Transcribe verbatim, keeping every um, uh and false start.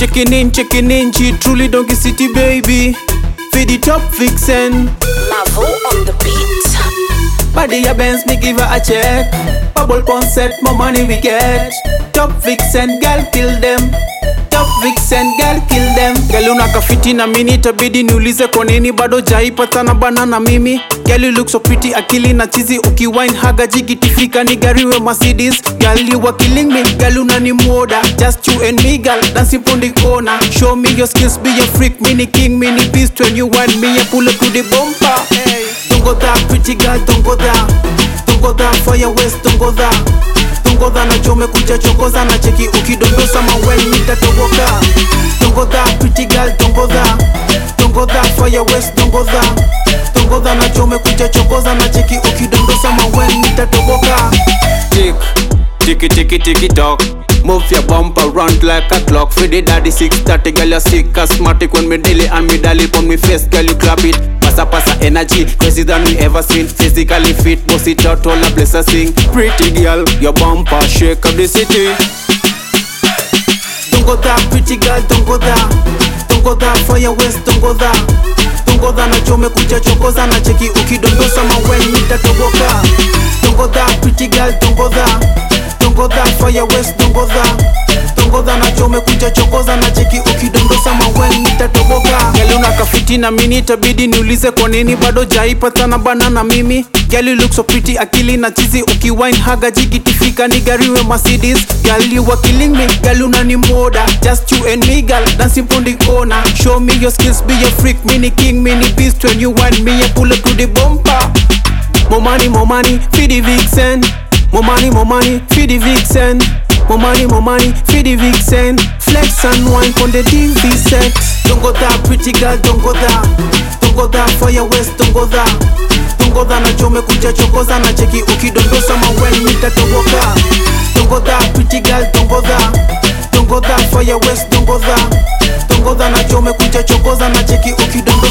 Checking in, checking in, she truly Donkey City baby. For the top vixen, Mavo on the beat. body a Benz, me give her a check. Bubble pon set, more money we get. Top vixen, girl kill them. Top vixen, girl kill them. Girl unaka fiti na mini, tabidi niulize kwa nini bado jaipata na banana mimi. Girl you look so pretty, akili na chizi, ukiwine haga jigitifika ni gariwe Mercedes. Girl you are killing me, girl unani moda. Just you and me girl, dancing pon the corner. Show me your skills, be a freak, mini king, mini beast. When you want me, I pull up to the bumper. Hey. Don't go there, pretty girl, don't go there. Don't go there for your waist, don't go there. Don't go there na chome kuja chokoza na cheki ukidondosa maweni nitatoboka. Don't go there, pretty girl, don't go there. Don't go there for your waist, don't go there. Don't go there na chome kuja chokoza na cheki ukidondosa maweni nitatoboka. Tick, ticky ticky ticky tock. Move your bumper round like a clock. For the daddy six thirty, girl you sick asthmatic. When me daily and me daily pon me face, girl you clap it. Passa passa energy, crazy than we ever seen. Physically fit, boss it out, all a place I sing. Pretty girl, your bumper shake up the city. Don't go there, pretty girl, don't go there. Don't go there for your waist, don't go there. Don't go there na chome kuja chokoza na cheki ukidondosa maweni nitatoboka. Don't go there, pretty girl, don't go there. Don't go there for your waist, don't go there. Don't go there na chome kuja chokoza na cheki ukidondosa maweni nitatoboka. Girl unaka fiti na mini, tabidi niulize kwa nini bado jaipata na banana mimi. Girl you look so pretty, akili na chizi, ukiwine haga jigitifika ni gariwe Mercedes. Girl you are killing me, girl unani moda. Just you and me girl, dancing pon the corner. Show me your skills, be a freak, mini king, mini beast. When you want me, I pull up to the bumper. More money, more money, for the vixen. More money, more money, for the vixen. More money, more money, for the vixen. Flex and wine on the T V set. Don't go there, pretty girl, don't go there. Don't go there for your waist, don't go there. Don't go there na chome kuja chokoza na cheki ukidondosa maweni nitatoboka. Don't go there, pretty girl, don't go there. Don't go there for your waist, don't go there. Don't go there na chome kuja chokoza na cheki ukidondosa